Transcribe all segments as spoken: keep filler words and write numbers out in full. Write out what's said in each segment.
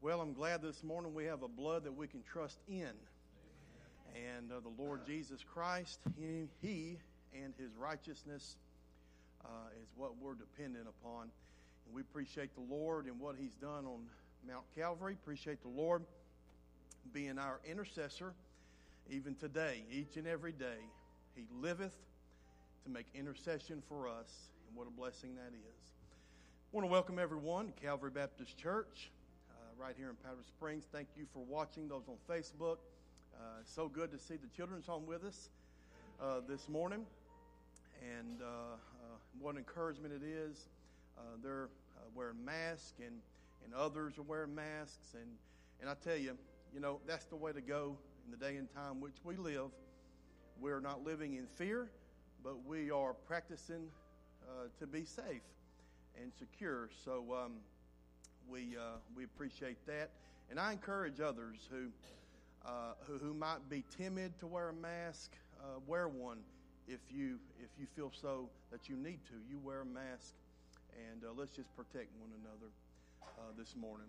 Well, I'm glad this morning we have a blood that we can trust in. And uh, the Lord Jesus Christ, he, he and His righteousness uh, is what we're dependent upon. And we appreciate the Lord and what He's done on Mount Calvary. Appreciate the Lord being our intercessor even today, each and every day. He liveth to make intercession for us. And what a blessing that is. I want to welcome everyone to Calvary Baptist Church. Right here in Powder Springs. Thank you for watching those on Facebook. Uh, so good to see the children's home with us uh, this morning. And uh, uh, what encouragement it is. Uh, they're uh, wearing masks and, and others are wearing masks. And, and I tell you, you know, that's the way to go in the day and time which we live. We're not living in fear, but we are practicing uh, to be safe and secure. So, um, We uh, we appreciate that, and I encourage others who uh, who, who might be timid to wear a mask. Uh, wear one if you if you feel so that you need to. You wear a mask, and uh, let's just protect one another uh, this morning.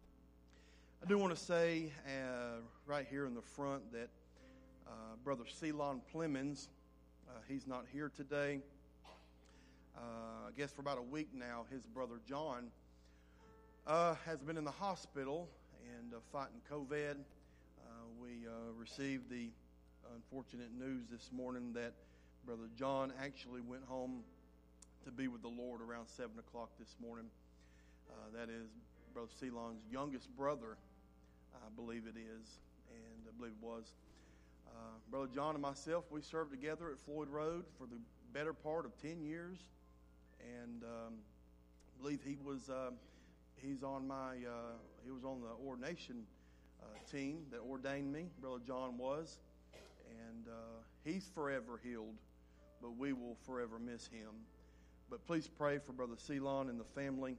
I do want to say uh, right here in the front that uh, Brother Ceylon Plemons, uh, he's not here today. Uh, I guess for about a week now, his brother John Uh, has been in the hospital and uh, fighting COVID. Uh, we uh, received the unfortunate news this morning that Brother John actually went home to be with the Lord around seven o'clock this morning. Uh, that is Brother Ceylon's youngest brother, I believe it is, and I believe it was. Uh, Brother John and myself, we served together at Floyd Road for the better part of ten years, and um, I believe he was... Uh, He's on my, uh, he was on the ordination uh, team that ordained me. Brother John was. And uh, he's forever healed, but we will forever miss him. But please pray for Brother Ceylon and the family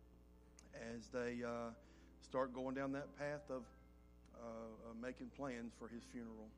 as they uh, start going down that path of uh, uh, making plans for his funeral.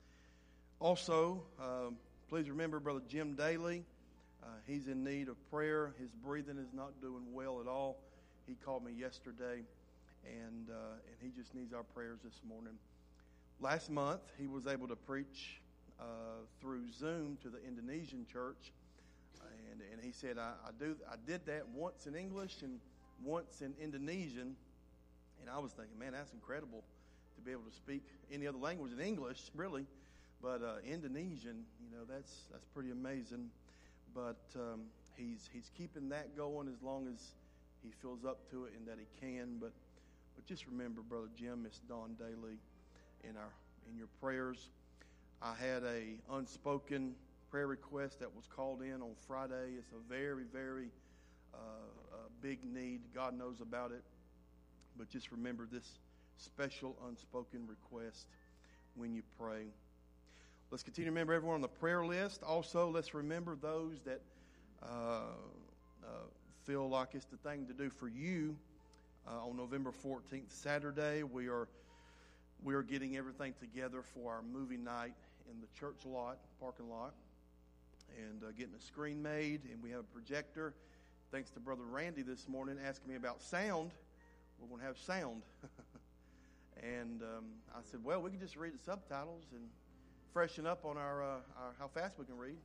Also, uh, please remember Brother Jim Daly. Uh, he's in need of prayer. His breathing is not doing well at all. He called me yesterday, and uh, and he just needs our prayers this morning. Last month, he was able to preach uh, through Zoom to the Indonesian church, and and he said, I, I do I did that once in English and once in Indonesian, and I was thinking, man, that's incredible to be able to speak any other language in English, really, but uh, Indonesian, you know, that's that's pretty amazing. But um, he's he's keeping that going as long as he feels up to it and that he can. But but just remember, Brother Jim, Miss Dawn Daly, in our in your prayers. I had a unspoken prayer request that was called in on Friday. It's a very, very uh, uh, big need. God knows about it. But just remember this special unspoken request when you pray. Let's continue to remember everyone on the prayer list. Also, let's remember those that uh, uh, feel like it's the thing to do for you. Uh, on November fourteenth, Saturday, we are we are getting everything together for our movie night in the church lot, parking lot, and uh, getting a screen made, and we have a projector. Thanks to Brother Randy this morning asking me about sound. We're going to have sound. and um, I said, well, we can just read the subtitles and freshen up on our, uh, our how fast we can read.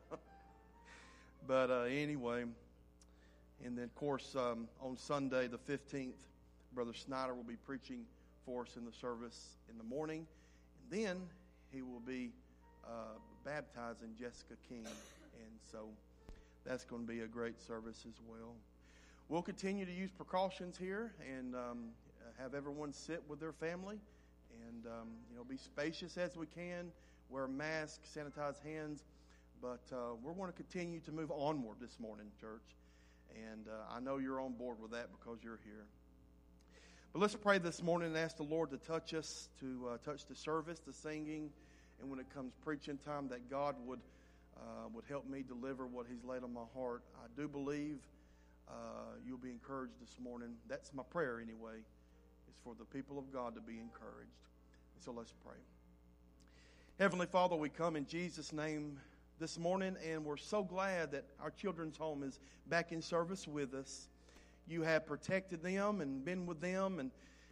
but uh, anyway... And then, of course, um, on Sunday, the fifteenth, Brother Snyder will be preaching for us in the service in the morning. And then he will be uh, baptizing Jessica King. And so that's going to be a great service as well. We'll continue to use precautions here and um, have everyone sit with their family and, um, you know, be spacious as we can, wear masks, sanitize hands. But uh, we're going to continue to move onward this morning, church. And uh, I know you're on board with that because you're here. But let's pray this morning and ask the Lord to touch us, to uh, touch the service, the singing, and when it comes preaching time, that God would uh, would help me deliver what He's laid on my heart. I do believe uh, you'll be encouraged this morning. That's my prayer anyway, is for the people of God to be encouraged. And so let's pray. Heavenly Father, we come in Jesus' name this morning, and we're so glad that our children's home is back in service with us. You have protected them and been with them, and,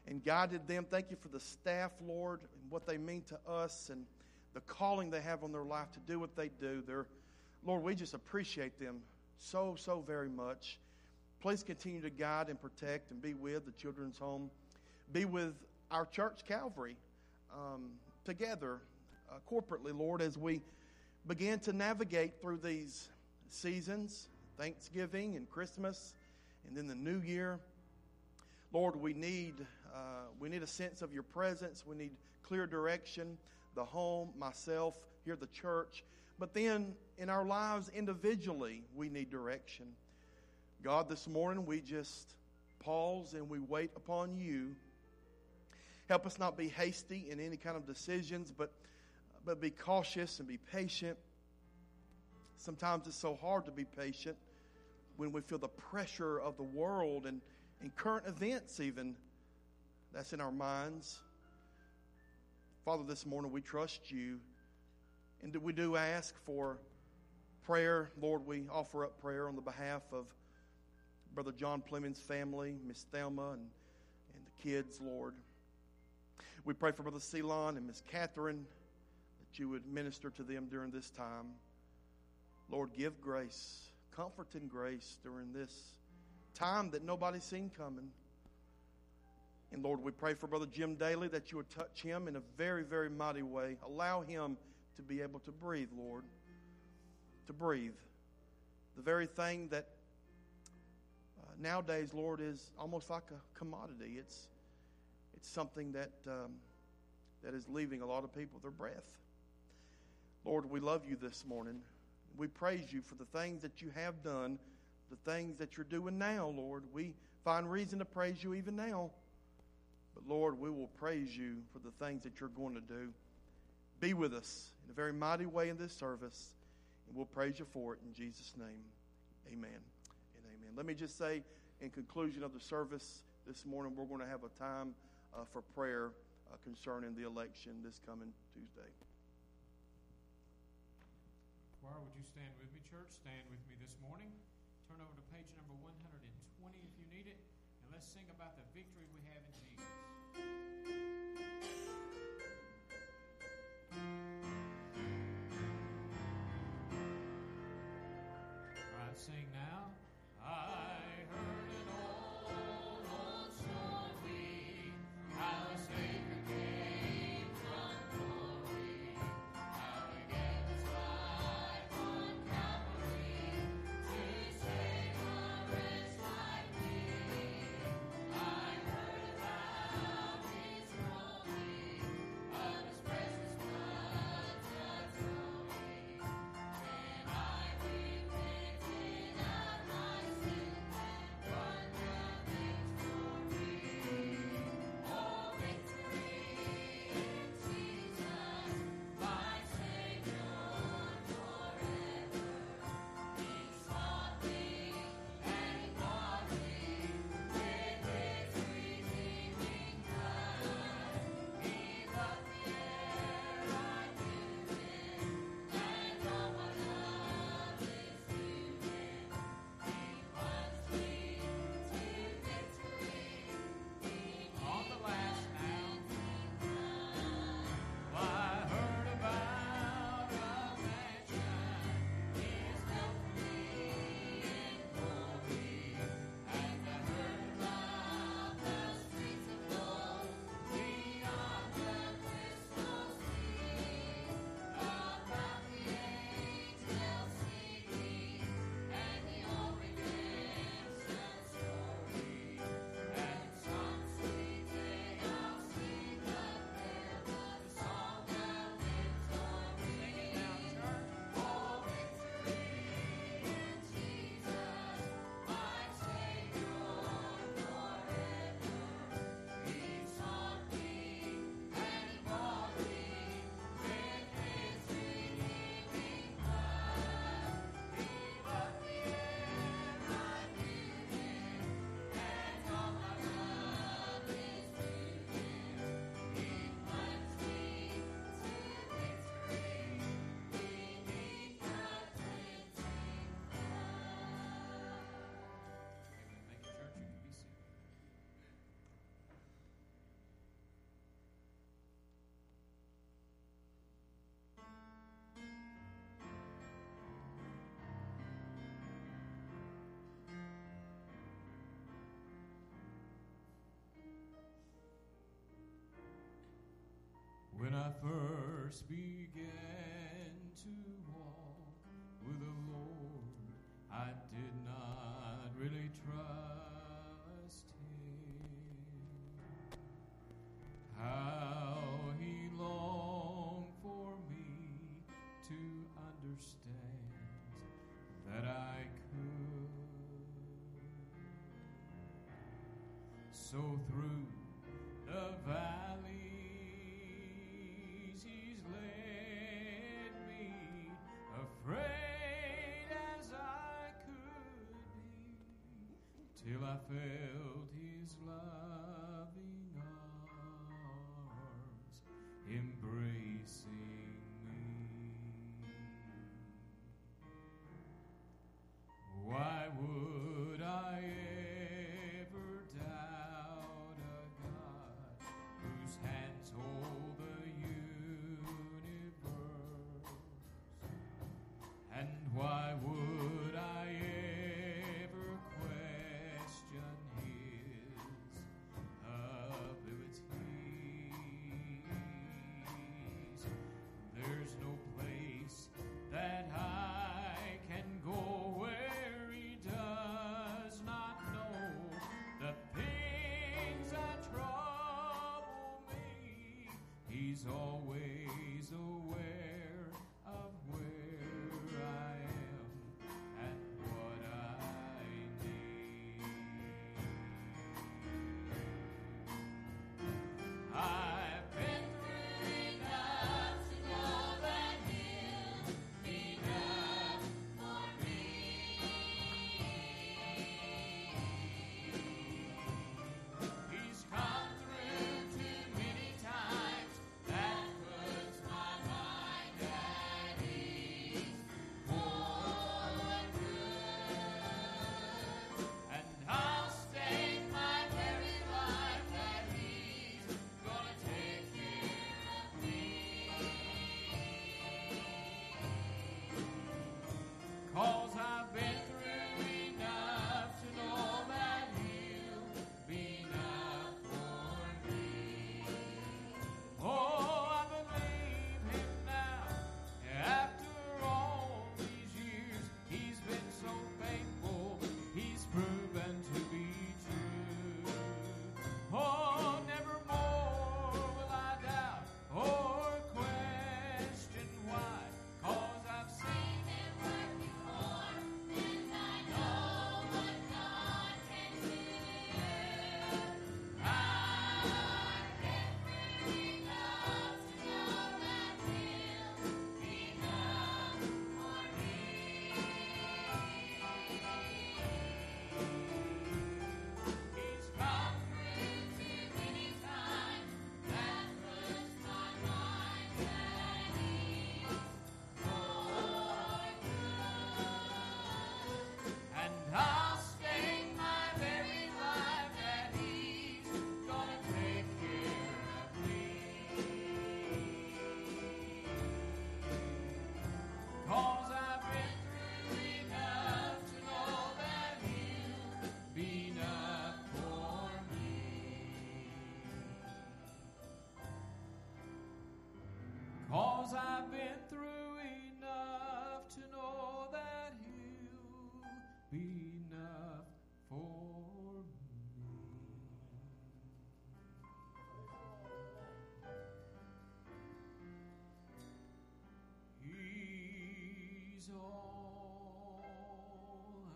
and guided them. Thank you for the staff, Lord, and what they mean to us and the calling they have on their life to do what they do. They're, Lord, we just appreciate them so, so very much. Please continue to guide and protect and be with the children's home. Be with our church, Calvary, um, together, uh, corporately, Lord, as we begin to navigate through these seasons, Thanksgiving and Christmas, and then the New Year. Lord, we need uh, we need a sense of your presence. We need clear direction. The home, myself, here, the church. But then in our lives individually, we need direction. God, this morning we just pause and we wait upon you. Help us not be hasty in any kind of decisions, but, but be cautious and be patient. Sometimes it's so hard to be patient when we feel the pressure of the world and, and current events even that's in our minds. Father, this morning we trust you, and we do ask for prayer. Lord, we offer up prayer on the behalf of Brother John Fleming's family, Miss Thelma, and, and the kids, Lord. We pray for Brother Ceylon and Miss Catherine, that you would minister to them during this time. Lord, give grace, comfort and grace during this time that nobody's seen coming. And Lord, we pray for Brother Jim Daly, that you would touch him in a very, very mighty way. Allow him to be able to breathe, Lord. To breathe. The very thing that uh, nowadays, Lord, is almost like a commodity. It's it's something that um, that is leaving a lot of people their breath. Lord, we love you this morning. We praise you for the things that you have done, the things that you're doing now, Lord. We find reason to praise you even now. But Lord, we will praise you for the things that you're going to do. Be with us in a very mighty way in this service, and we'll praise you for it in Jesus' name. Amen and amen. Let me just say, in conclusion of the service this morning, we're going to have a time uh, for prayer uh, concerning the election this coming Tuesday. Choir, would you stand with me, church? Stand with me this morning. Turn over to page number one hundred twenty if you need it, and let's sing about the victory we have in Jesus. All right, sing now. I heard an old, old story, how a Savior came from glory, how he gave his life on Calvary to save a wretch like me. I heard about his cross. I first began to walk with the Lord, I did not really trust Him. How He longed for me to understand that I could. So through the valleys He's led me, afraid as I could be, till I felt His loving arms embracing me. Why would I ever doubt a God whose hands hold the universe? And why would I ever question His abilities? There's no place that I can go where He does not know the things that trouble me. He's always aware of where I am and what I need. I've been through enough to know that He'll be enough for me. He's come through too many times. That puts my mind at ease. Oh, good. And I'll stake my very life that He's gonna take care of me. 'Cause I've been through enough to know that He'll be enough for me. Oh, I believe Him now. After all these years, He's been so faithful. He's proven to be true. Oh, never more will I doubt or question why. 'Cause I've seen Him work before, and I know what God can do. I've been through enough to know that He'll be enough for me. He's come through too many times. That puts my mind at ease. Oh, good. And I'll stake my very life that He's gonna take care of me. 'Cause I've been through enough to know that He'll be enough for me. 'Cause I've been through enough to know that He'll be enough for me. He's all I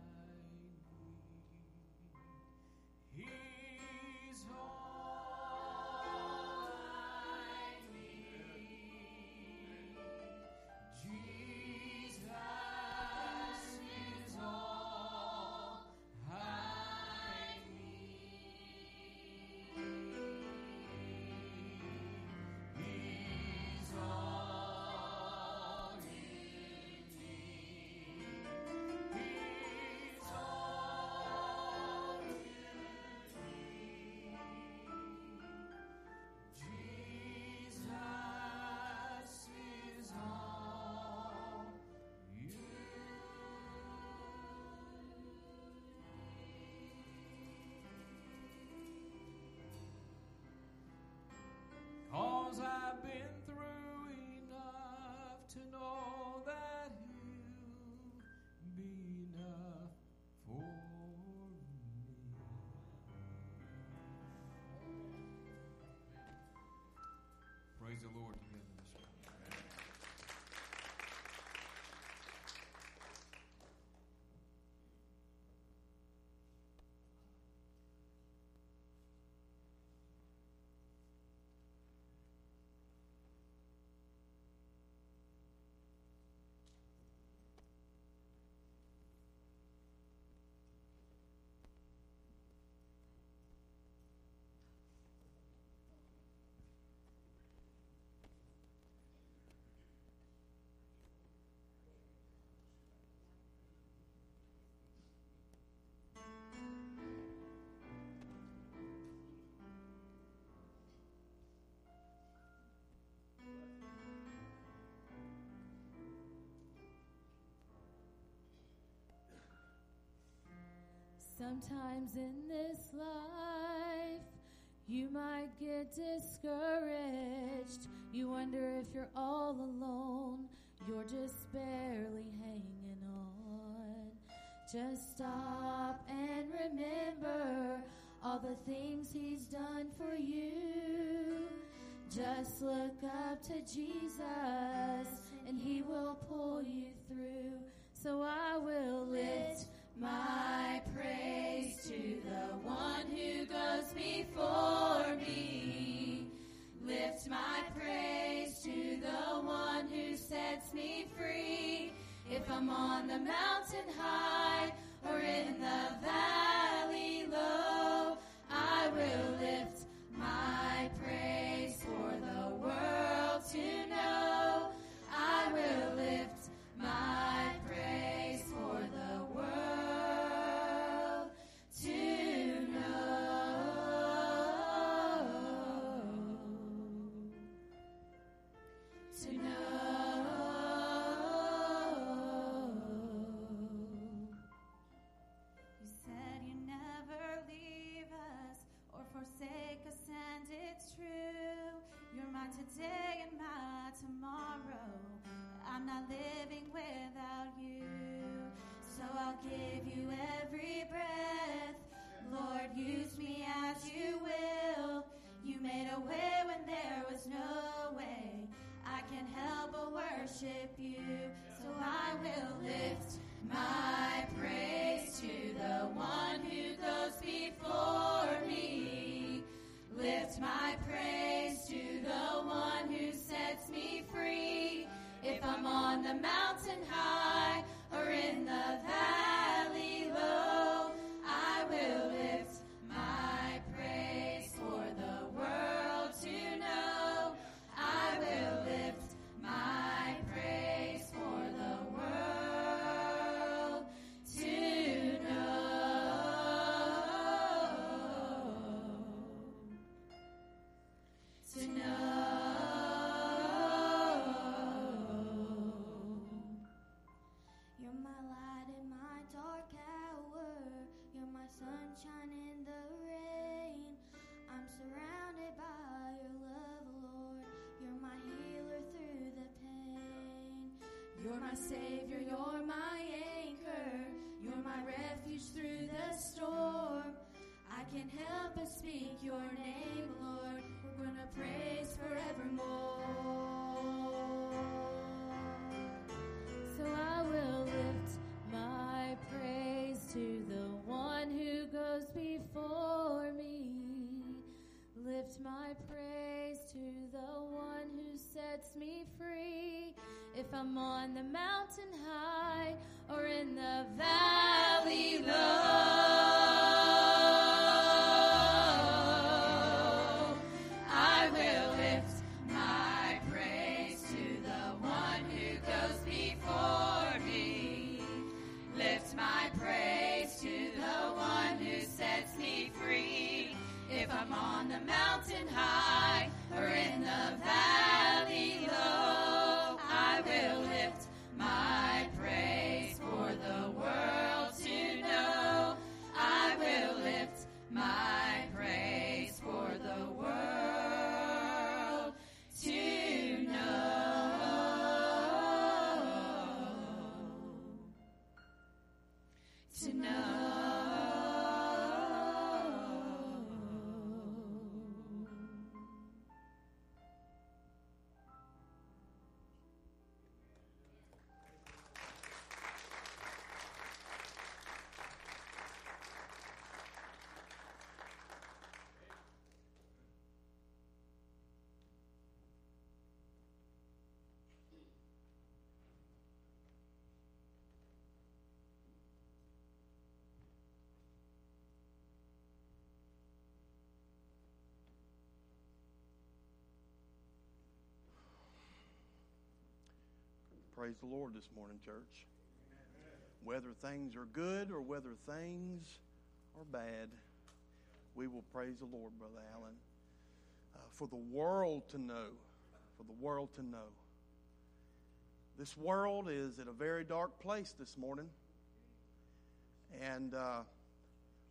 need. He's all I need. Jesus is all I need. He's all you need. Sometimes in this life, you might get discouraged. You wonder if you're all alone. You're just barely hanging on. Just stop and remember all the things he's done for you. Just look up to Jesus and he will pull you through. So I will lift my praise to the one who goes before me. Lift my praise to the one who sets me free. If I'm on the mountain high or in the valley low, I will lift my praise for the world to know. I will lift my praise for the world to know. To know. You said you never leave us or forsake us, and it's true. You're my today and my tomorrow. I'm not living without you. So I'll give you every breath. Lord, use me as you will. You made a way when there was no way. I can't help but worship you. So I will lift my praise to the one who goes before me. Lift my praise to the one who sets me free. If I'm on the mountain high or in the valley low, I will lift my praise for the world to know. I will lift my praise for the world to know. To know. You're my light in my dark hour. You're my sunshine in the rain. I'm surrounded by your love, Lord. You're my healer through the pain. You're my savior, you're my anchor. You're my refuge through the storm. I can't help but speak your name, Lord. We're gonna praise forevermore. So I will lift my praise to the one who goes before me. Lift my praise to the one who sets me free. If I'm on the mountain high or in the valley low, I will lift my praise to the one who goes before me. Lift my praise to the one who sets me free. If I'm on the mountain high or in the valley low, I will lift my praise for the world to know. I will lift my praise for the world to know. To know. Praise the Lord this morning, church. Whether things are good or whether things are bad, we will praise the Lord, Brother Allen. Uh, for the world to know, for the world to know. This world is at a very dark place this morning. And uh,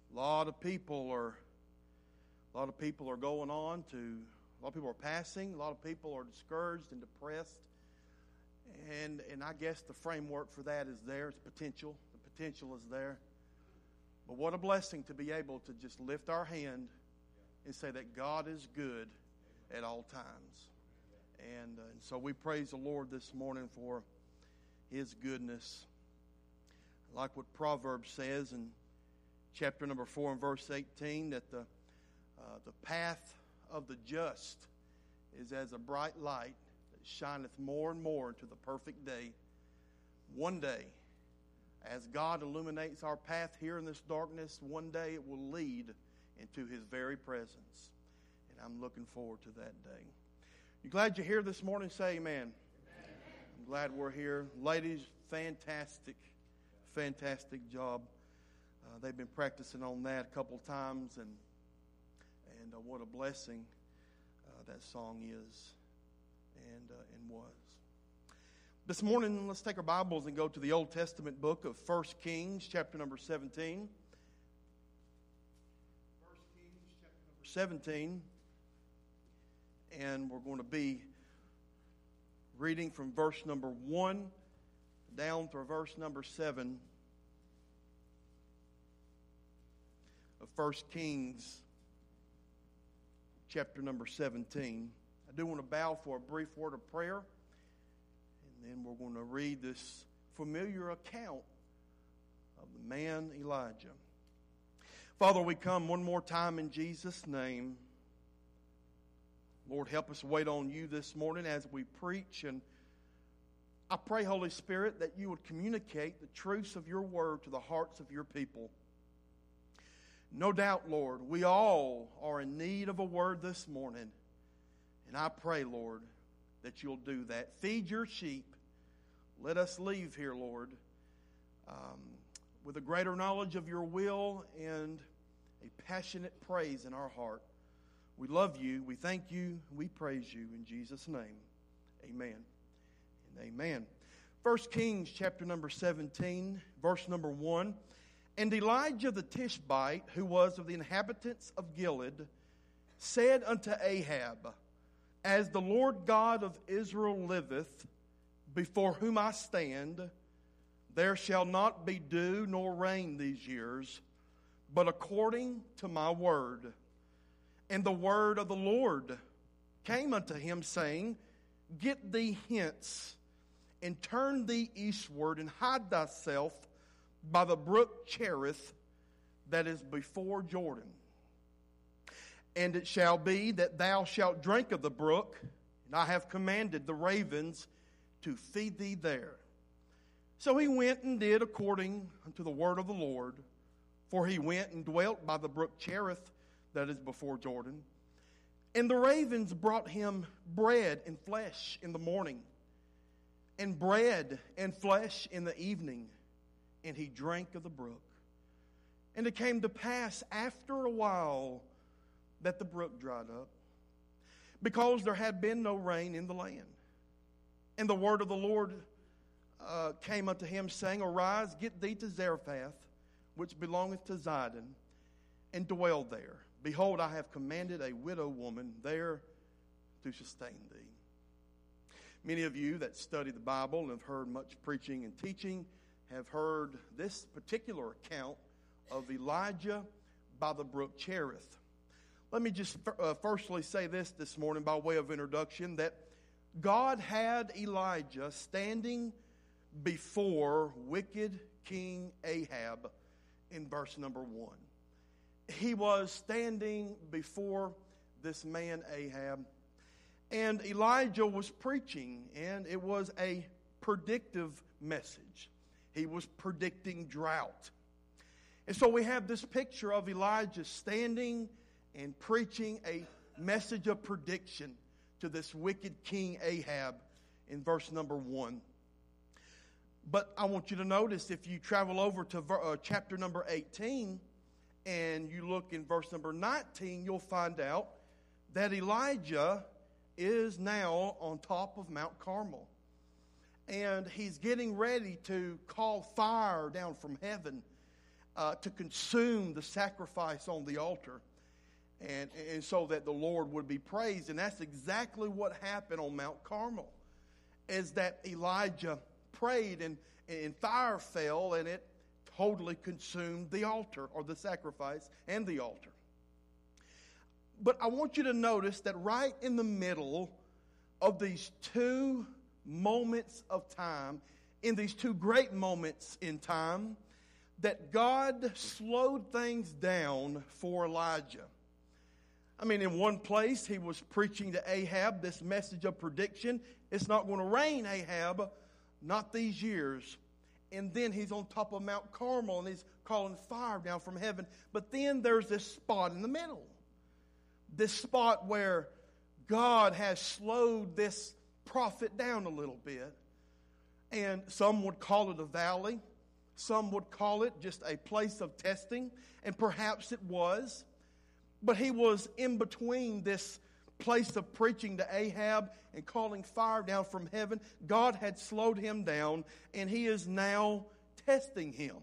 A lot of people are, a lot of people are going on to, a lot of people are passing. A lot of people are discouraged and depressed. And and I guess the framework for that is there. It's potential. The potential is there. But what a blessing to be able to just lift our hand and say that God is good at all times. And, uh, and so we praise the Lord this morning for His goodness. Like what Proverbs says in chapter number four and verse eighteen, that the uh, the path of the just is as a bright light that shineth more and more into the perfect day. One day, as God illuminates our path here in this darkness, one day it will lead into His very presence. And I'm looking forward to that day. You glad you're here this morning? Say amen. Amen. I'm glad we're here. Ladies, fantastic, fantastic job. Uh, they've been practicing on that a couple times, and and uh, what a blessing uh, that song is and uh, and was. This morning, let's take our Bibles and go to the Old Testament book of First Kings, chapter number seventeen. First Kings, chapter number seventeen. And we're going to be reading from verse number one down through verse number seven of First Kings, chapter number seventeen. I do want to bow for a brief word of prayer, and then we're going to read this familiar account of the man Elijah. Father, we come one more time in Jesus' name. Lord, help us wait on You this morning as we preach. And I pray, Holy Spirit, that You would communicate the truths of Your word to the hearts of Your people. No doubt, Lord, we all are in need of a word this morning. And I pray, Lord, that You'll do that. Feed Your sheep. Let us leave here, Lord, um, with a greater knowledge of Your will and a passionate praise in our heart. We love You, we thank You, we praise You in Jesus' name. Amen and amen. First Kings chapter number seventeen, verse number one. And Elijah the Tishbite, who was of the inhabitants of Gilead, said unto Ahab, As the Lord God of Israel liveth, before whom I stand, there shall not be dew nor rain these years, but according to my word. And the word of the Lord came unto him, saying, Get thee hence, and turn thee eastward, and hide thyself by the brook Cherith, that is before Jordan. And it shall be that thou shalt drink of the brook, and I have commanded the ravens to feed thee there. So he went and did according unto the word of the Lord, for he went and dwelt by the brook Cherith, that is before Jordan. And the ravens brought him bread and flesh in the morning, and bread and flesh in the evening, and he drank of the brook. And it came to pass after a while that the brook dried up, because there had been no rain in the land. And the word of the Lord uh, came unto him, saying, Arise, get thee to Zarephath, which belongeth to Zidon, and dwell there. Behold, I have commanded a widow woman there to sustain thee. Many of you that study the Bible and have heard much preaching and teaching have heard this particular account of Elijah by the brook Cherith. Let me just uh, firstly say this this morning by way of introduction, that God had Elijah standing before wicked King Ahab in verse number one. He was standing before this man Ahab, and Elijah was preaching, and it was a predictive message. He was predicting drought. And so we have this picture of Elijah standing and preaching a message of prediction to this wicked King Ahab in verse number one. But I want you to notice, if you travel over to uh, chapter number eighteen, and you look in verse number nineteen, you'll find out that Elijah is now on top of Mount Carmel. And he's getting ready to call fire down from heaven. uh, to consume the sacrifice on the altar, and, and so that the Lord would be praised. And that's exactly what happened on Mount Carmel, is that Elijah prayed and, and fire fell and it totally consumed the altar, or the sacrifice and the altar. But I want you to notice that right in the middle of these two moments of time, in these two great moments in time, that God slowed things down for Elijah. I mean, in one place, he was preaching to Ahab this message of prediction. It's not going to rain, Ahab, not these years. And then he's on top of Mount Carmel and he's calling fire down from heaven. But then there's this spot in the middle. This spot where God has slowed this prophet down a little bit. And some would call it a valley. Some would call it just a place of testing. And perhaps it was. But he was in between this place of preaching to Ahab and calling fire down from heaven. God had slowed him down, and he is now testing him.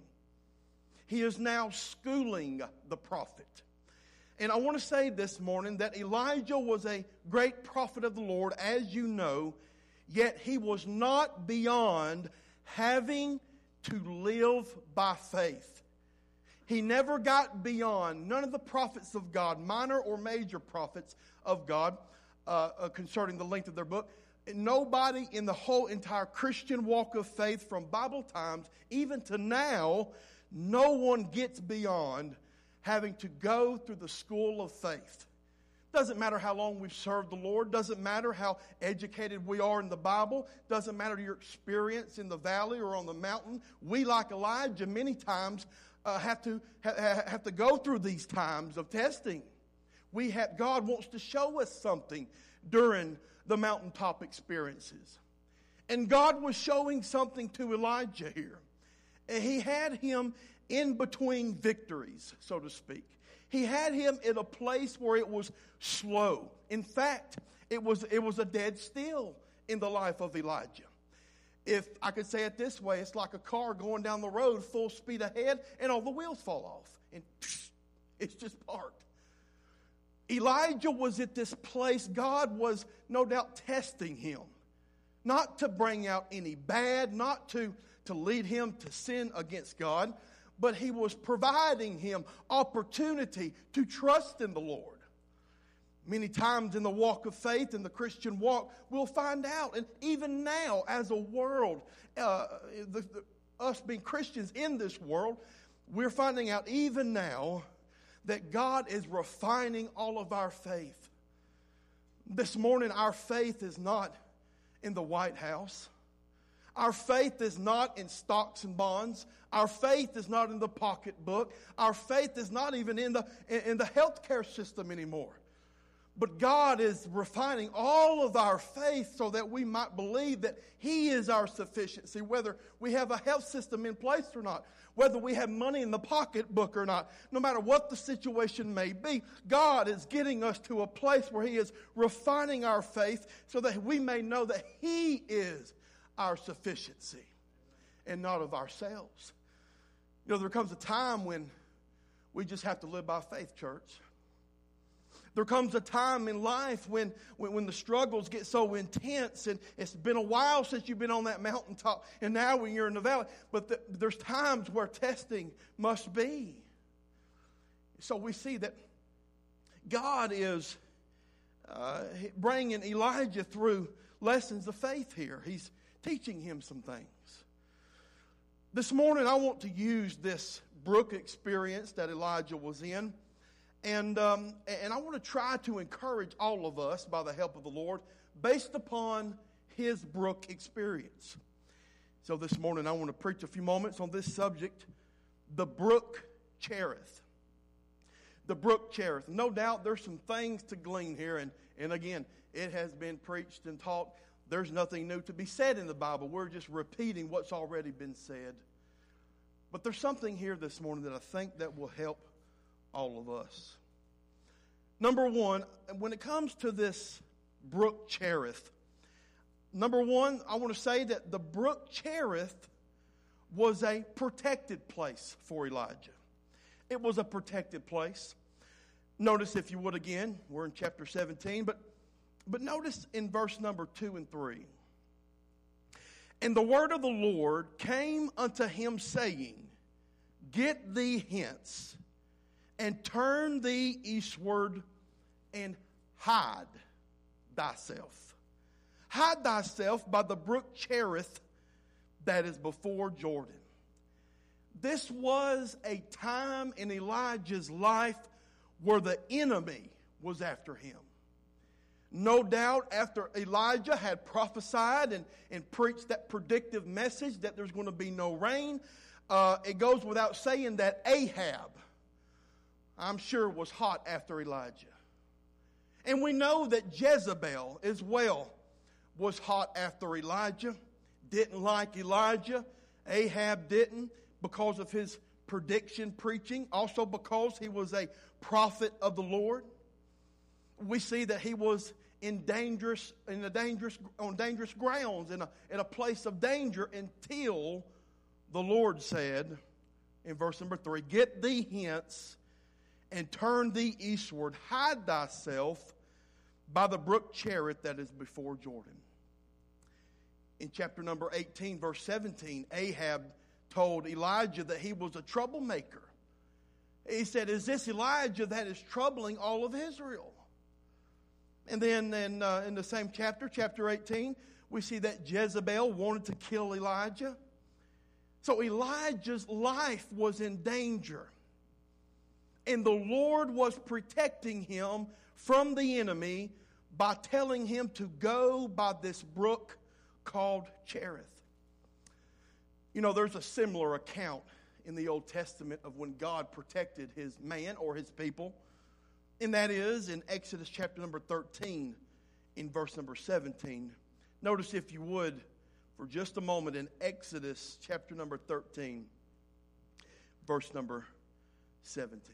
He is now schooling the prophet. And I want to say this morning that Elijah was a great prophet of the Lord, as you know, yet he was not beyond having to live by faith. He never got beyond, none of the prophets of God, minor or major prophets of God, uh, uh, concerning the length of their book. Nobody in the whole entire Christian walk of faith from Bible times, even to now, no one gets beyond having to go through the school of faith. Doesn't matter how long we've served the Lord. Doesn't matter how educated we are in the Bible. Doesn't matter your experience in the valley or on the mountain. We, like Elijah, many times uh, have to ha- have to go through these times of testing. We have, God wants to show us something during the mountaintop experiences. And God was showing something to Elijah here. And he had him in between victories, so to speak. He had him in a place where it was slow. In fact, it was, it was a dead still in the life of Elijah. If I could say it this way, it's like a car going down the road full speed ahead and all the wheels fall off. And it's just parked. Elijah was at this place. God was no doubt testing him. Not to bring out any bad, not to, to lead him to sin against God, but he was providing him opportunity to trust in the Lord. Many times in the walk of faith, in the Christian walk, we'll find out, and even now as a world, uh, the, the, us being Christians in this world, we're finding out even now that God is refining all of our faith. This morning, our faith is not in the White House. Our faith is not in stocks and bonds. Our faith is not in the pocketbook. Our faith is not even in the, in the healthcare system anymore. But God is refining all of our faith so that we might believe that He is our sufficiency, whether we have a health system in place or not, whether we have money in the pocketbook or not. No matter what the situation may be, God is getting us to a place where He is refining our faith so that we may know that He is our sufficiency and not of ourselves. You know, there comes a time when we just have to live by faith, church. There comes a time in life when, when, when the struggles get so intense, and it's been a while since you've been on that mountaintop, and now when you're in the valley. But the, there's times where testing must be. So we see that God is uh, bringing Elijah through lessons of faith here. He's teaching him some things. This morning I want to use this brook experience that Elijah was in. And um, and I want to try to encourage all of us, by the help of the Lord, based upon his brook experience. So this morning I want to preach a few moments on this subject, the brook Cherith. The brook Cherith. No doubt there's some things to glean here, and, and again, it has been preached and taught. There's nothing new to be said in the Bible. We're just repeating what's already been said. But there's something here this morning that I think that will help all of us. Number one, when it comes to this brook Cherith, number one, I want to say that the brook Cherith was a protected place for Elijah. It was a protected place. Notice, if you would again, we're in chapter seventeen, but, but notice in verse number two and three. And the word of the Lord came unto him, saying, Get thee hence, and turn thee eastward, and hide thyself. Hide thyself by the brook Cherith that is before Jordan. This was a time in Elijah's life where the enemy was after him. No doubt after Elijah had prophesied and, and preached that predictive message that there's going to be no rain, uh, it goes without saying that Ahab, I'm sure, was hot after Elijah. And we know that Jezebel as well was hot after Elijah, didn't like Elijah. Ahab didn't because of his prediction preaching, also because he was a prophet of the Lord. We see that he was in dangerous, in a dangerous, on dangerous grounds, in a, in a place of danger, until the Lord said in verse number three, Get thee hence, and turn thee eastward, hide thyself by the brook Cherith that is before Jordan. In chapter number eighteen, verse seventeen, Ahab told Elijah that he was a troublemaker. He said, Is this Elijah that is troubling all of Israel? And then in, uh, in the same chapter, chapter eighteen, we see that Jezebel wanted to kill Elijah. So Elijah's life was in danger. And the Lord was protecting him from the enemy by telling him to go by this brook called Cherith. You know, there's a similar account in the Old Testament of when God protected his man or his people. And that is in Exodus chapter number thirteen, in verse number seventeen. Notice, if you would, for just a moment, in Exodus chapter number thirteen, verse number seventeen.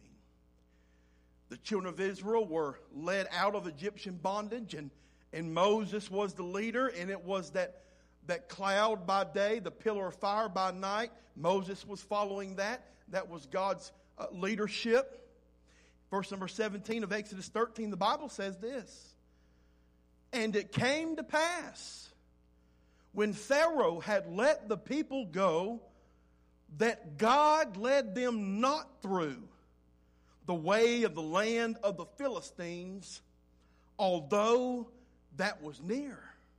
The children of Israel were led out of Egyptian bondage, and, and Moses was the leader, and it was that, that cloud by day, the pillar of fire by night. Moses was following that. That was God's uh, leadership. Verse number seventeen of Exodus thirteen, the Bible says this. And it came to pass, when Pharaoh had let the people go, that God led them not through the way of the land of the Philistines, although that was near.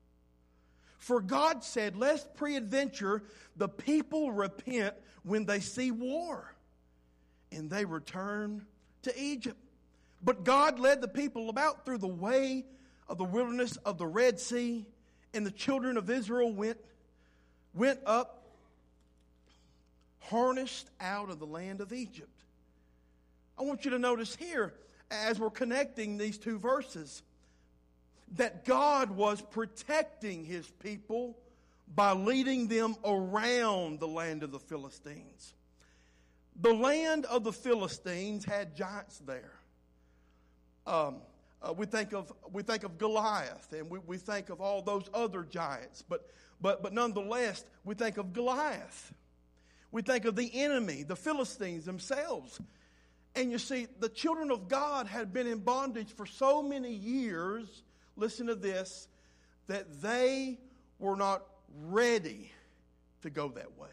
For God said, Lest peradventure the people repent when they see war, and they return to Egypt. But God led the people about through the way of the wilderness of the Red Sea, and the children of Israel went, went up, harnessed out of the land of Egypt. I want you to notice here, as we're connecting these two verses, that God was protecting his people by leading them around the land of the Philistines. The land of the Philistines had giants there. Um, uh, we think of we think of Goliath, and we, we think of all those other giants, but but but nonetheless, we think of Goliath. We think of the enemy, the Philistines themselves. And you see, the children of God had been in bondage for so many years, listen to this, that they were not ready to go that way.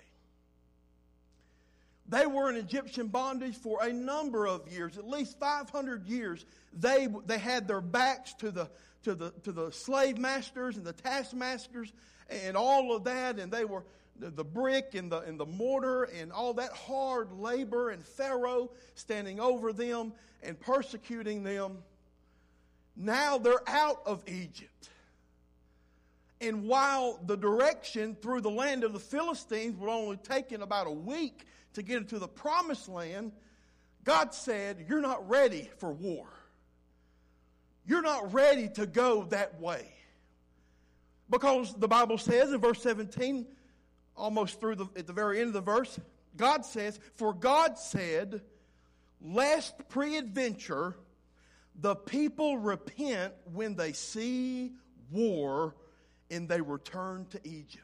They were in Egyptian bondage for a number of years, at least five hundred years. They, they had their backs to the, to, the, to the slave masters and the taskmasters and all of that, and they were the brick and the, and the mortar and all that hard labor, and Pharaoh standing over them and persecuting them. Now they're out of Egypt. And while the direction through the land of the Philistines would only taken about a week to get into the promised land, God said, you're not ready for war. You're not ready to go that way. Because the Bible says in verse seventeen, almost through the, at the very end of the verse, God says, For God said, Lest peradventure the people repent when they see war, and they return to Egypt.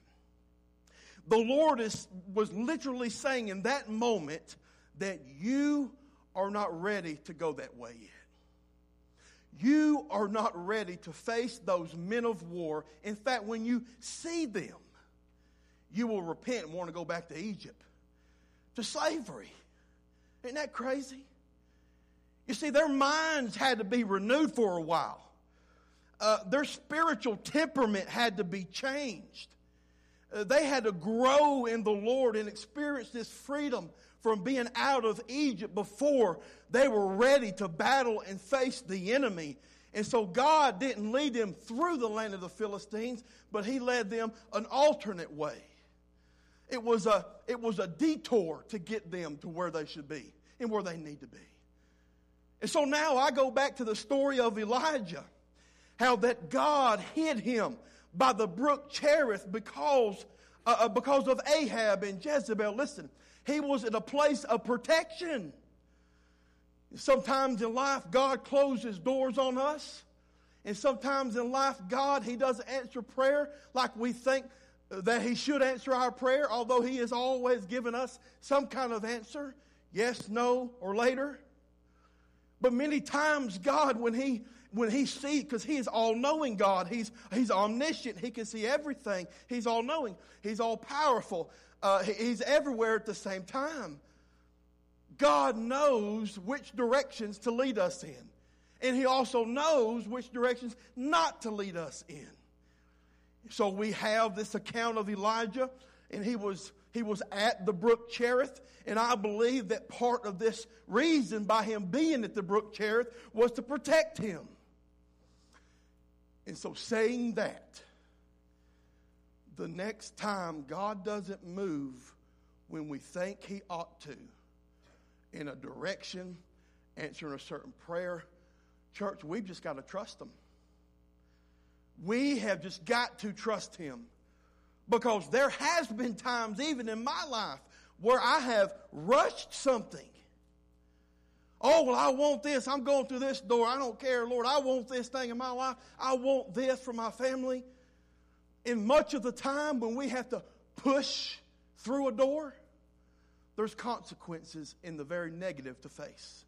The Lord is, was literally saying in that moment that you are not ready to go that way yet. You are not ready to face those men of war. In fact, when you see them, you will repent and want to go back to Egypt, to slavery. Isn't that crazy? You see, their minds had to be renewed for a while. Uh, their spiritual temperament had to be changed. Uh, they had to grow in the Lord and experience this freedom from being out of Egypt before they were ready to battle and face the enemy. And so God didn't lead them through the land of the Philistines, but He led them an alternate way. It was a, it was a detour to get them to where they should be and where they need to be. And so now I go back to the story of Elijah, how that God hid him by the brook Cherith because, uh, because of Ahab and Jezebel. Listen, he was in a place of protection. Sometimes in life, God closes doors on us. And sometimes in life, God, He doesn't answer prayer like we think that He should answer our prayer, although He has always given us some kind of answer, yes, no, or later. But many times, God, when He when He sees, because He is all-knowing God, He's He's omniscient, He can see everything, He's all-knowing, He's all-powerful, uh, He's everywhere at the same time. God knows which directions to lead us in. And He also knows which directions not to lead us in. So we have this account of Elijah, and he was he was at the brook Cherith, and I believe that part of this reason by him being at the brook Cherith was to protect him. And so saying that, the next time God doesn't move when we think He ought to, in a direction, answering a certain prayer, church, we've just got to trust Him. We have just got to trust Him. Because there has been times, even in my life, where I have rushed something. Oh, well, I want this. I'm going through this door. I don't care, Lord. I want this thing in my life. I want this for my family. And much of the time when we have to push through a door, there's consequences in the very negative to face.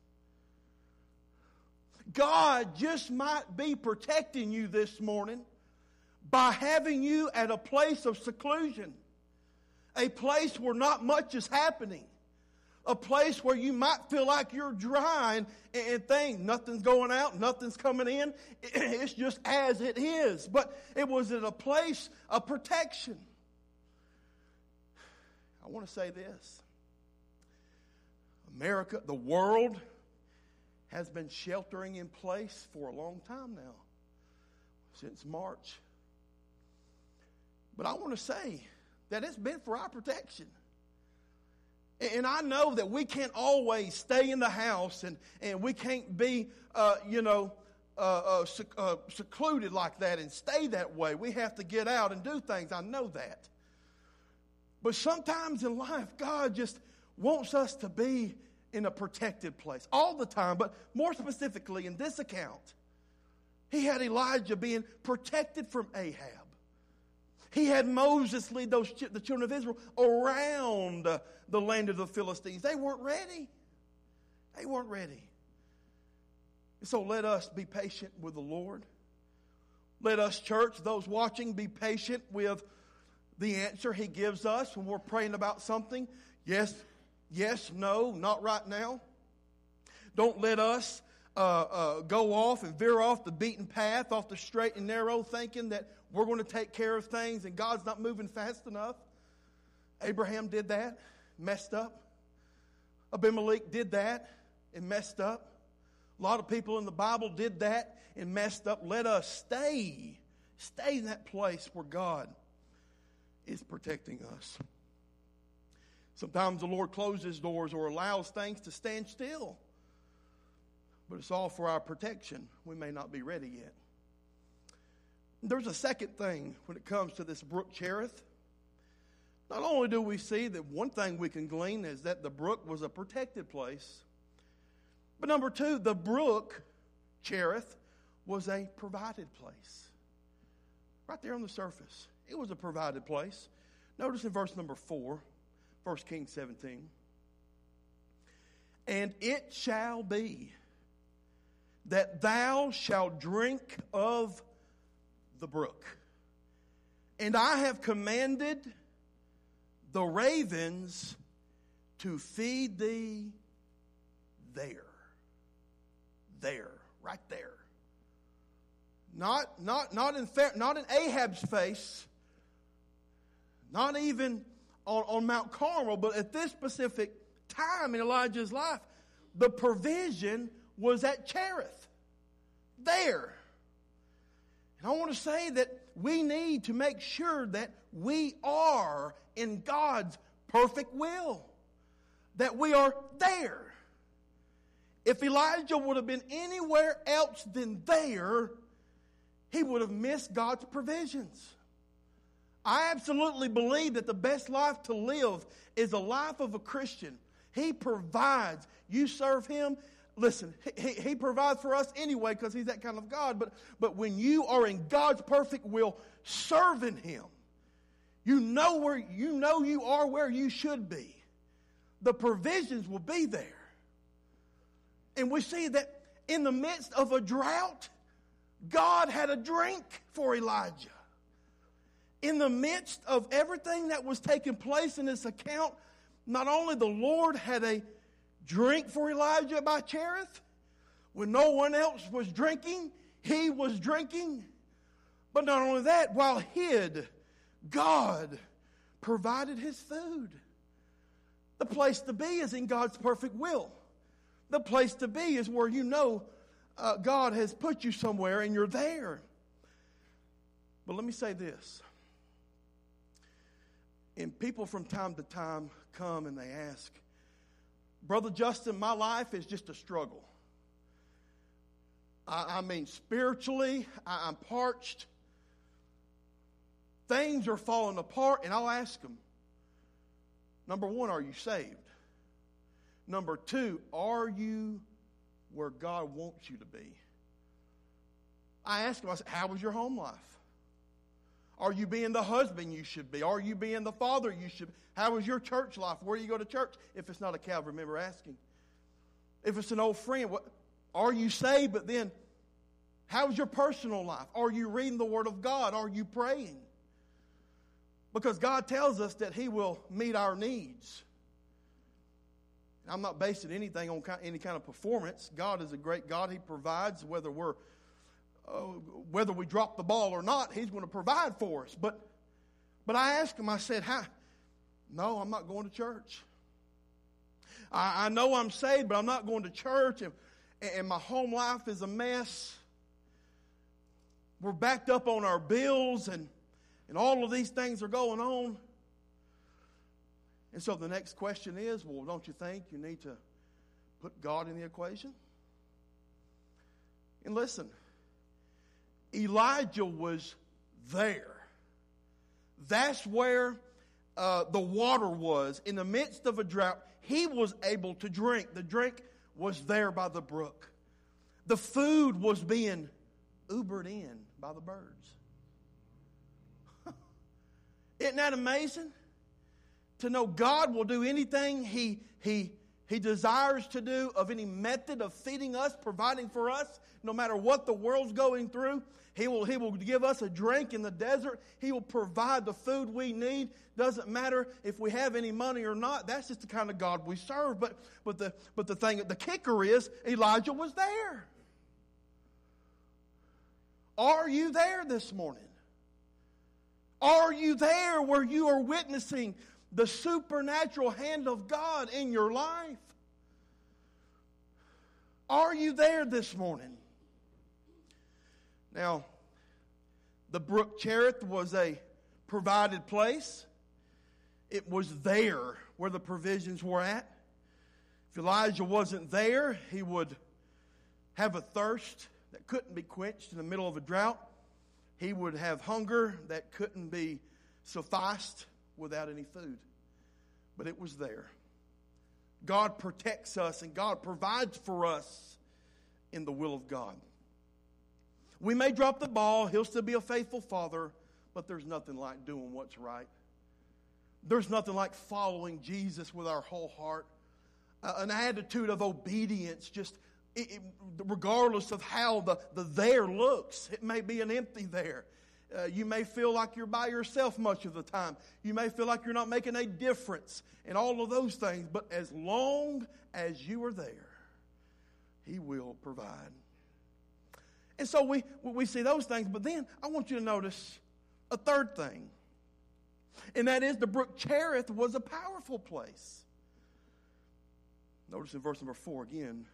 God just might be protecting you this morning by having you at a place of seclusion, a place where not much is happening, a place where you might feel like you're dry and, and think nothing's going out, nothing's coming in. It's just as it is. But it was at a place of protection. I want to say this. America, the world, has been sheltering in place for a long time now, since March. But I want to say that it's been for our protection. And I know that we can't always stay in the house and, and we can't be, uh, you know, uh, uh, sec- uh, secluded like that and stay that way. We have to get out and do things. I know that. But sometimes in life, God just wants us to be in a protected place all the time, but more specifically in this account, He had Elijah being protected from Ahab. He had Moses lead those the children of Israel around uh, the land of the Philistines. They weren't ready. They weren't ready. So let us be patient with the Lord. Let us, church, those watching, be patient with the answer He gives us when we're praying about something. Yes, yes, no, not right now. Don't let us uh, uh, go off and veer off the beaten path, off the straight and narrow, thinking that we're going to take care of things and God's not moving fast enough. Abraham did that, messed up. Abimelech did that and messed up. A lot of people in the Bible did that and messed up. Let us stay, stay in that place where God is protecting us. Sometimes the Lord closes doors or allows things to stand still. But it's all for our protection. We may not be ready yet. There's a second thing when it comes to this brook Cherith. Not only do we see that one thing we can glean is that the brook was a protected place, but number two, the brook Cherith was a provided place. Right there on the surface. It was a provided place. Notice in verse number four, First Kings seventeen. And it shall be that thou shalt drink of the brook. And I have commanded the ravens to feed thee there. There. Right there. Not, not, not, in, not in Ahab's face. Not even on, on Mount Carmel. But at this specific time in Elijah's life, the provision was at Cherith. There. And I want to say that we need to make sure that we are in God's perfect will. That we are there. If Elijah would have been anywhere else than there, he would have missed God's provisions. I absolutely believe that the best life to live is a life of a Christian. He provides. You serve Him. Listen, he, he provides for us anyway because He's that kind of God. But, but when you are in God's perfect will, serving Him, you know where you know you are where you should be. The provisions will be there. And we see that in the midst of a drought, God had a drink for Elijah. In the midst of everything that was taking place in this account, not only the Lord had a drink for Elijah by Cherith, when no one else was drinking, he was drinking. But not only that, while hid, God provided his food. The place to be is in God's perfect will. The place to be is where you know uh, God has put you somewhere and you're there. But let me say this. And people from time to time come and they ask, Brother Justin, my life is just a struggle. I, I mean, spiritually, I, I'm parched. Things are falling apart, and I'll ask them, number one, are you saved? Number two, are you where God wants you to be? I ask them, I say, how was your home life? Are you being the husband you should be? Are you being the father you should be? How was your church life? Where do you go to church? If it's not a Calvary, remember asking. If it's an old friend, what, are you saved? But then, how's your personal life? Are you reading the Word of God? Are you praying? Because God tells us that He will meet our needs. I'm not basing anything on any kind of performance. God is a great God. He provides whether we're uh, whether we drop the ball or not. He's going to provide for us. But but I asked him. I said, "How? No, I'm not going to church. I, I know I'm saved, but I'm not going to church, and and my home life is a mess. We're backed up on our bills, and and all of these things are going on." And so the next question is, well, don't you think you need to put God in the equation? And listen, Elijah was there. That's where uh, the water was. In the midst of a drought, he was able to drink. The drink was there by the brook. The food was being Ubered in by the birds. Isn't that amazing? To know God will do anything he, he, he desires to do, of any method of feeding us, providing for us, no matter what the world's going through. He will, he will give us a drink in the desert. He will provide the food we need. Doesn't matter if we have any money or not. That's just the kind of God we serve. But, but, the, but the thing, the kicker is, Elijah was there. Are you there this morning? Are you there where you are witnessing the supernatural hand of God in your life? Are you there this morning? Now, the brook Cherith was a provided place. It was there where the provisions were at. If Elijah wasn't there, he would have a thirst that couldn't be quenched in the middle of a drought. He would have hunger that couldn't be sufficed without any food. But it was there. God protects us and God provides for us in the will of God. We may drop the ball. He'll still be a faithful father. But there's nothing like doing what's right. There's nothing like following Jesus with our whole heart. uh, an attitude of obedience, just it, it, regardless of how the, the there looks. It may be an empty there. Uh, you may feel like you're by yourself much of the time. You may feel like you're not making a difference in all of those things. But as long as you are there, He will provide. And so we, we see those things. But then I want you to notice a third thing. And that is the brook Cherith was a powerful place. Notice in verse number four again.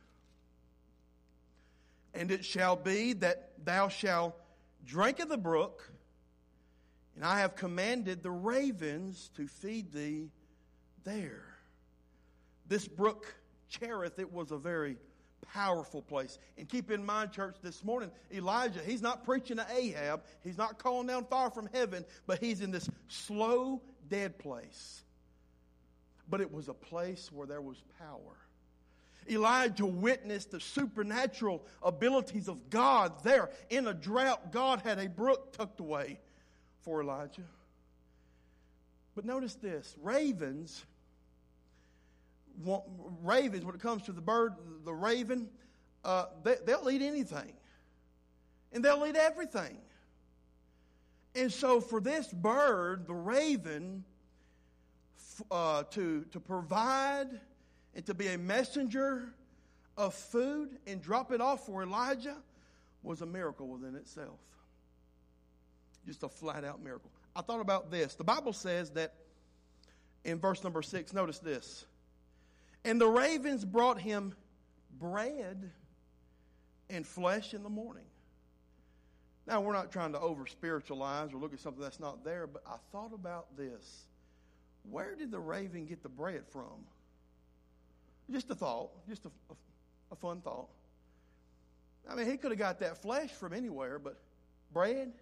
And it shall be that thou shalt drink of the brook, and I have commanded the ravens to feed thee there. This brook Cherith, it was a very powerful place. And keep in mind, church, this morning, Elijah, he's not preaching to Ahab. He's not calling down fire from heaven, but he's in this slow, dead place. But it was a place where there was power. Elijah witnessed the supernatural abilities of God there. In a drought, God had a brook tucked away for Elijah. But notice this, ravens, want, ravens, when it comes to the bird, the raven, uh, they, they'll eat anything. And they'll eat everything. And so for this bird, the raven, uh, to, to provide and to be a messenger of food and drop it off for Elijah was a miracle within itself. Just a flat-out miracle. I thought about this. The Bible says that in verse number six, notice this. And the ravens brought him bread and flesh in the morning. Now, we're not trying to over-spiritualize or look at something that's not there, but I thought about this. Where did the raven get the bread from? Just a thought, just a, a, a fun thought. I mean, he could have got that flesh from anywhere, but bread,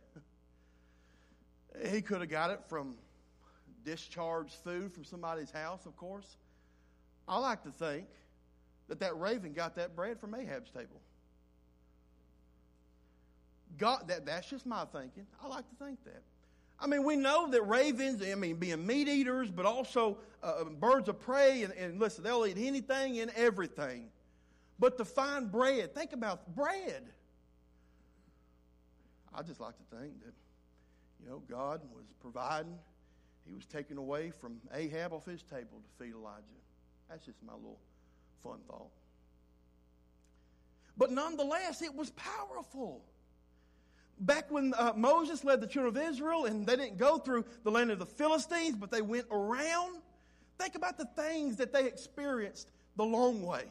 he could have got it from discharged food from somebody's house, of course. I like to think that that raven got that bread from Ahab's table. God, that, that's just my thinking. I like to think that. I mean, we know that ravens, I mean, being meat eaters, but also uh, birds of prey, and, and listen, they'll eat anything and everything. But to find bread, think about bread. I just like to think that, you know, God was providing. He was taking away from Ahab off his table to feed Elijah. That's just my little fun thought. But nonetheless, it was powerful. Back when uh, Moses led the children of Israel, and they didn't go through the land of the Philistines, but they went around. Think about the things that they experienced the long way.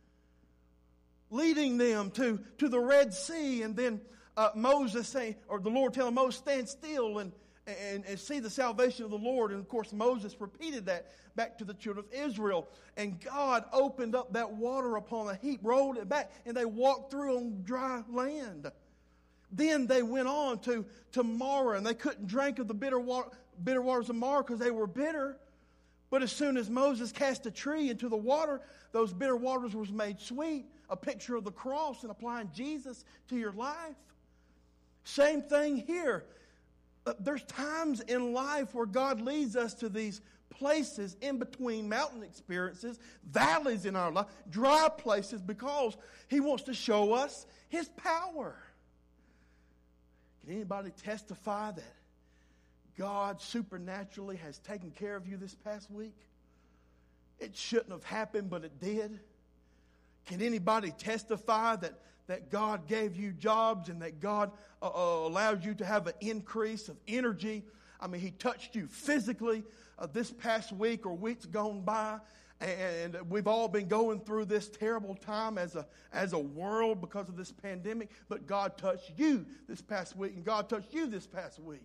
Leading them to, to the Red Sea, and then uh, Moses saying, or the Lord telling Moses, stand still and, and, and see the salvation of the Lord. And of course, Moses repeated that back to the children of Israel. And God opened up that water upon a heap, rolled it back, and they walked through on dry land. Then they went on to, to Marah, and they couldn't drink of the bitter, water, bitter waters of Marah because they were bitter. But as soon as Moses cast a tree into the water, those bitter waters was made sweet, a picture of the cross and applying Jesus to your life. Same thing here. Uh, there's times in life where God leads us to these places in between mountain experiences, valleys in our life, dry places, because He wants to show us His power. Can anybody testify that God supernaturally has taken care of you this past week? It shouldn't have happened, but it did. Can anybody testify that, that God gave you jobs and that God uh, uh, allowed you to have an increase of energy? I mean, He touched you physically uh, this past week or weeks gone by. And we've all been going through this terrible time as a as a world because of this pandemic. But God touched you this past week, and God touched you this past week.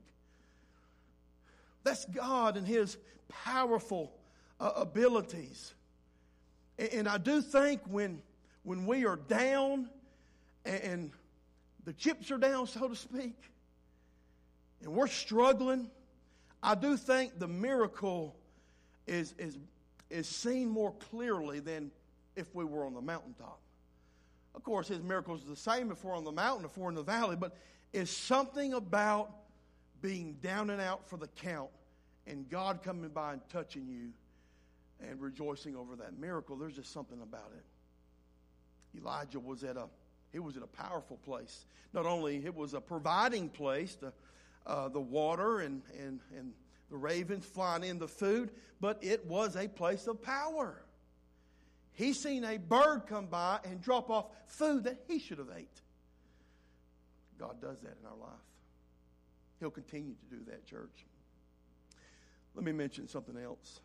That's God and His powerful uh, abilities. And, and I do think when when we are down and, and the chips are down, so to speak, and we're struggling, I do think the miracle is is. is seen more clearly than if we were on the mountaintop. Of course, His miracles are the same if we're on the mountain, if we're in the valley, but it's something about being down and out for the count and God coming by and touching you and rejoicing over that miracle. There's just something about it. Elijah was at a he was at a powerful place. Not only it was a providing place, the uh, the water and and and the ravens flying in the food, but it was a place of power. He seen a bird come by and drop off food that he should have ate. God does that in our life. He'll continue to do that, church. Let me mention something else.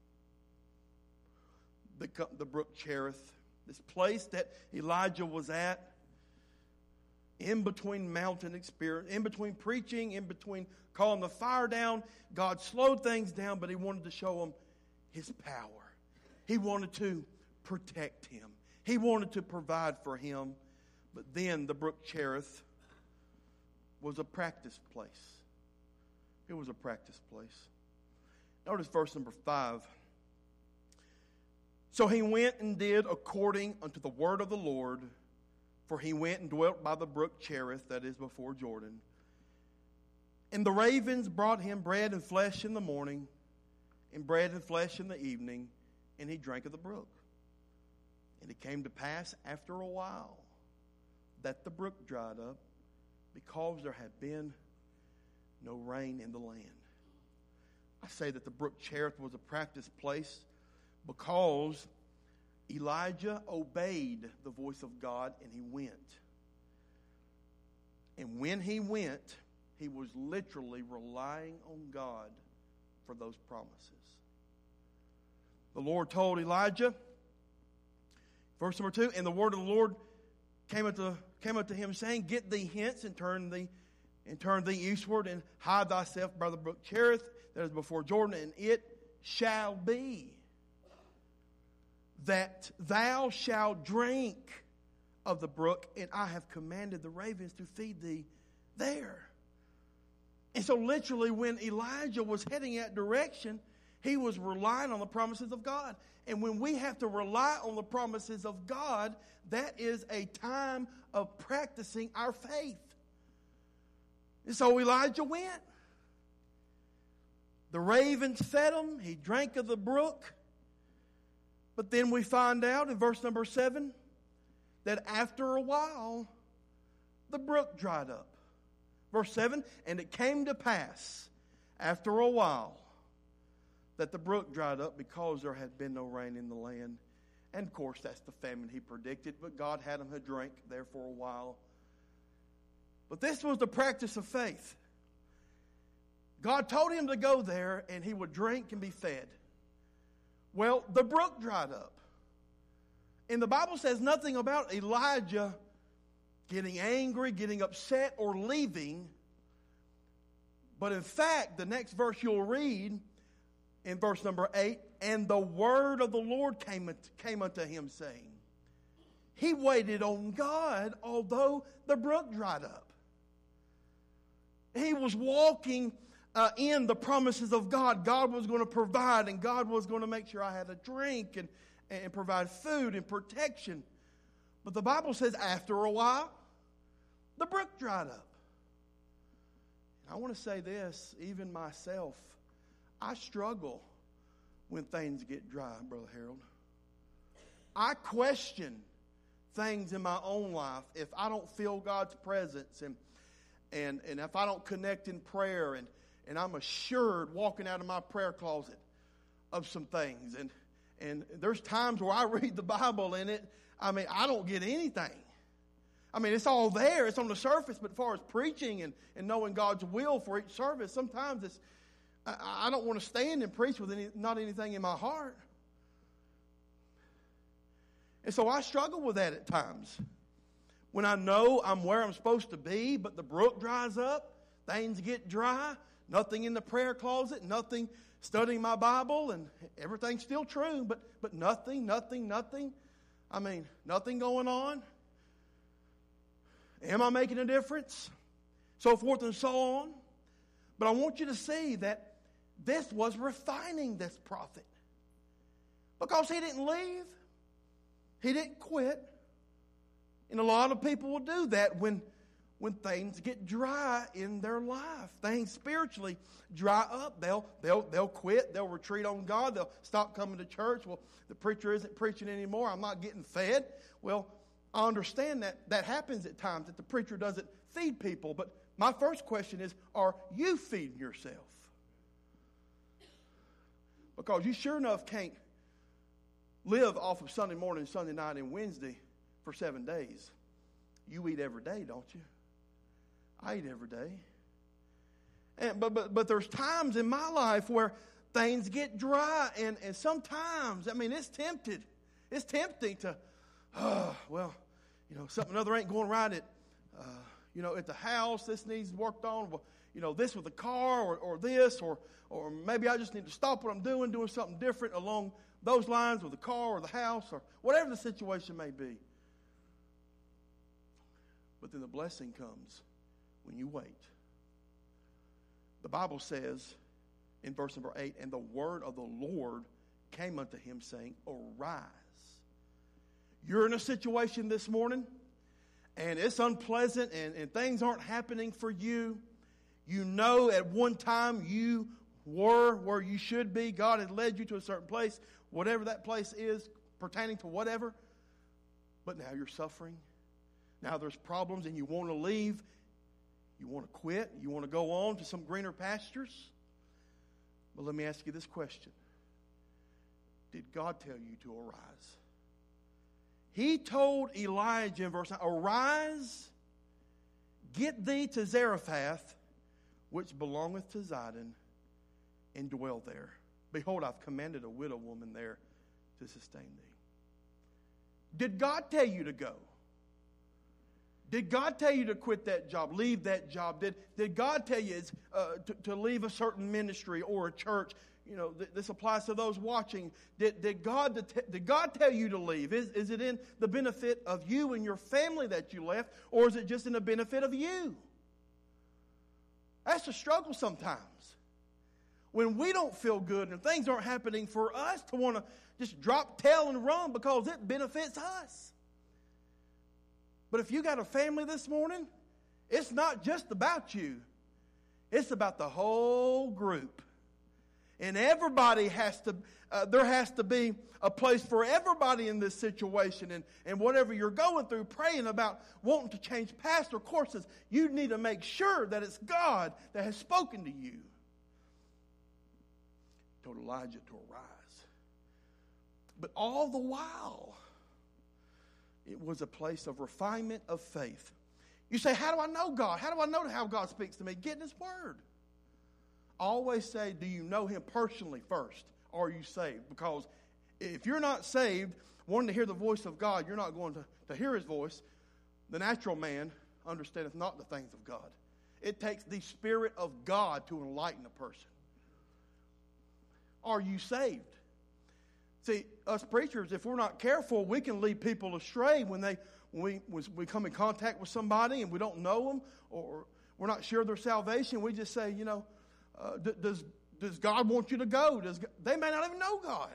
The, the brook Cherith, this place that Elijah was at, in between mountain experience, in between preaching, in between calling the fire down, God slowed things down, but he wanted to show them his power. He wanted to protect him. He wanted to provide for him. But then the brook Cherith was a practice place. It was a practice place. Notice verse number five. So he went and did according unto the word of the Lord, for he went and dwelt by the brook Cherith, that is before Jordan. And the ravens brought him bread and flesh in the morning, and bread and flesh in the evening, and he drank of the brook. And it came to pass after a while that the brook dried up, because there had been no rain in the land. I say that the brook Cherith was a practice place because Elijah obeyed the voice of God and he went. And when he went, he was literally relying on God for those promises. The Lord told Elijah, verse number two, and the word of the Lord came unto, came unto him, saying, Get thee hence and turn thee and turn thee eastward and hide thyself by the brook Cherith, that is before Jordan, and it shall be that thou shalt drink of the brook, and I have commanded the ravens to feed thee there. And so literally when Elijah was heading that direction, he was relying on the promises of God. And when we have to rely on the promises of God, that is a time of practicing our faith. And so Elijah went. The ravens fed him. He drank of the brook. But then we find out in verse number seven that after a while, the brook dried up. Verse seven, and it came to pass after a while that the brook dried up because there had been no rain in the land. And of course, that's the famine he predicted, but God had him to drink there for a while. But this was the practice of faith. God told him to go there and he would drink and be fed. Well, the brook dried up. And the Bible says nothing about Elijah getting angry, getting upset, or leaving. But in fact, the next verse you'll read, in verse number eight, and the word of the Lord came, came unto him, saying, he waited on God, although the brook dried up. He was walking uh, in the promises of God. God was going to provide, and God was going to make sure I had a drink and, and provide food and protection. But the Bible says after a while, the brook dried up. And I want to say this, even myself, I struggle when things get dry, Brother Harold. I question things in my own life if I don't feel God's presence and and, and if I don't connect in prayer and, and I'm assured walking out of my prayer closet of some things. And, and there's times where I read the Bible and it, I mean, I don't get anything. I mean, it's all there. It's on the surface. But as far as preaching and, and knowing God's will for each service, sometimes it's, I, I don't want to stand and preach with any, not anything in my heart. And so I struggle with that at times. When I know I'm where I'm supposed to be, but the brook dries up, things get dry, nothing in the prayer closet, nothing studying my Bible, and everything's still true, but, but nothing, nothing, nothing. I mean, nothing going on. Am I making a difference? So forth and so on. But I want you to see that this was refining this prophet. Because he didn't leave. He didn't quit. And a lot of people will do that when, when things get dry in their life. Things spiritually dry up. They'll, they'll, they'll quit. They'll retreat on God. They'll stop coming to church. Well, the preacher isn't preaching anymore. I'm not getting fed. Well, I understand that that happens at times, that the preacher doesn't feed people. But my first question is, are you feeding yourself? Because you sure enough can't live off of Sunday morning, Sunday night, and Wednesday for seven days. You eat every day, don't you? I eat every day. And, but, but, but there's times in my life where things get dry, and, and sometimes, I mean, it's tempted. It's tempting to, oh, well, you know, something other ain't going right at, uh, you know, at the house. This needs worked on. Well, you know, this with the car, or, or this, or or maybe I just need to stop what I'm doing, doing something different along those lines with the car or the house, or whatever the situation may be. But then the blessing comes when you wait. The Bible says in verse number eight, and the word of the Lord came unto him, saying, arise. You're in a situation this morning, and it's unpleasant, and, and things aren't happening for you. You know at one time you were where you should be. God had led you to a certain place, whatever that place is, pertaining to whatever. But now you're suffering. Now there's problems, and you want to leave. You want to quit. You want to go on to some greener pastures. But let me ask you this question. Did God tell you to arise? He told Elijah in verse nine, arise, get thee to Zarephath, which belongeth to Zidon, and dwell there. Behold, I've commanded a widow woman there to sustain thee. Did God tell you to go? Did God tell you to quit that job, leave that job? Did, did God tell you uh, to, to leave a certain ministry or a church? You know, th- this applies to those watching. Did, did, God, did God tell you to leave? Is, is it in the benefit of you and your family that you left, or is it just in the benefit of you? That's a struggle sometimes. When we don't feel good and things aren't happening for us, to want to just drop tail and run because it benefits us. But if you got a family this morning, it's not just about you. It's about the whole group. And everybody has to, uh, there has to be a place for everybody in this situation. And, and whatever you're going through, praying about wanting to change pastor courses, you need to make sure that it's God that has spoken to you. Told Elijah to arise. But all the while, it was a place of refinement of faith. You say, how do I know God? How do I know how God speaks to me? Get in His Word. Always say, do you know Him personally first? Or are you saved? Because if you're not saved, wanting to hear the voice of God, you're not going to, to hear His voice. The natural man understandeth not the things of God. It takes the Spirit of God to enlighten a person. Are you saved? See, us preachers, if we're not careful, we can lead people astray when they when we, we come in contact with somebody and we don't know them, or we're not sure of their salvation. We just say, you know, uh, d- does does God want you to go? Does they may not even know God.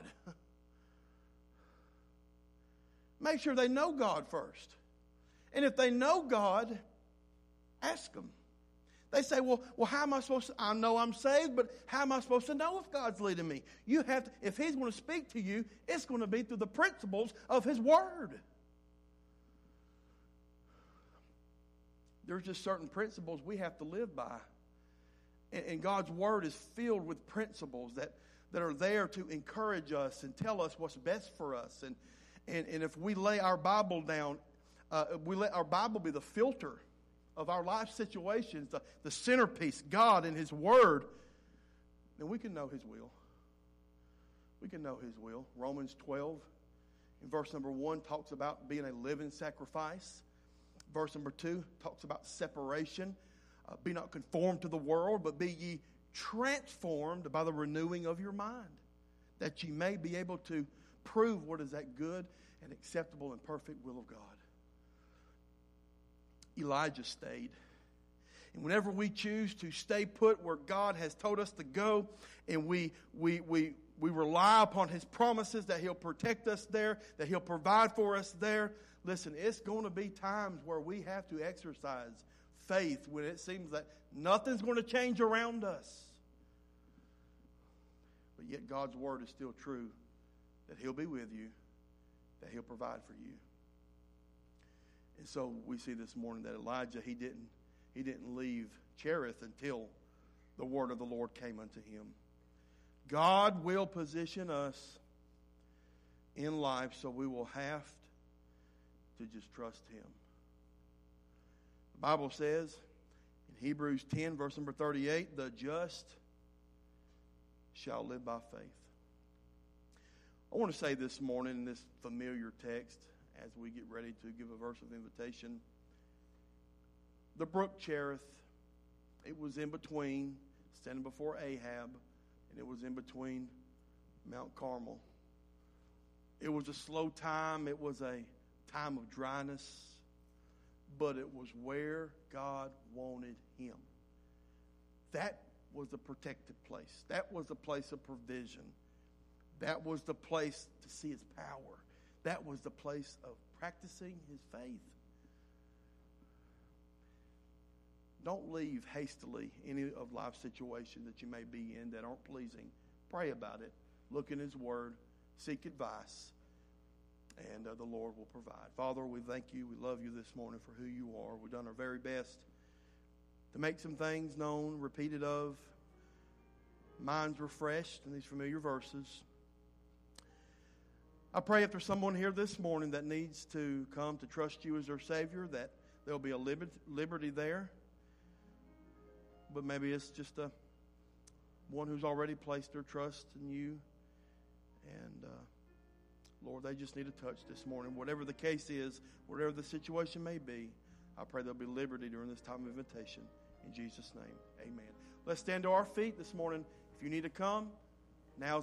Make sure they know God first. And if they know God, ask them. They say, well, well, how am I supposed to, I know I'm saved, but how am I supposed to know if God's leading me? You have to, if He's going to speak to you, it's going to be through the principles of His Word. There's just certain principles we have to live by. And, and God's Word is filled with principles that, that are there to encourage us and tell us what's best for us. And, and, and if we lay our Bible down, uh, we let our Bible be the filter of our life situations, the, the centerpiece, God and His Word, then we can know His will. We can know His will. Romans twelve, in verse number one, talks about being a living sacrifice. Verse number two talks about separation. Uh, be not conformed to the world, but be ye transformed by the renewing of your mind, that ye may be able to prove what is that good and acceptable and perfect will of God. Elijah stayed. And whenever we choose to stay put where God has told us to go, and we we we we rely upon His promises that He'll protect us there, that He'll provide for us there, listen, it's going to be times where we have to exercise faith when it seems that nothing's going to change around us. But yet God's word is still true, that he'll be with you, that he'll provide for you. And so we see this morning that Elijah, he didn't, he didn't leave Cherith until the word of the Lord came unto him. God will position us in life so we will have to just trust him. The Bible says in Hebrews ten, verse number thirty-eight, the just shall live by faith. I want to say this morning in this familiar text, as we get ready to give a verse of invitation, the brook Cherith, it was in between, standing before Ahab, and it was in between Mount Carmel. It was a slow time. It was a time of dryness, but it was where God wanted him. That was the protected place. That was the place of provision. That was the place to see his power. That was the place of practicing his faith. Don't leave hastily any of life's situations that you may be in that aren't pleasing. Pray about it. Look in his word. Seek advice. And uh, the Lord will provide. Father, we thank you. We love you this morning for who you are. We've done our very best to make some things known, repeated of, minds refreshed in these familiar verses. I pray if there's someone here this morning that needs to come to trust you as their Savior, that there'll be a liberty there. But maybe it's just a one who's already placed their trust in you. And, uh, Lord, they just need a touch this morning. Whatever the case is, whatever the situation may be, I pray there'll be liberty during this time of invitation. In Jesus' name, amen. Let's stand to our feet this morning. If you need to come, now's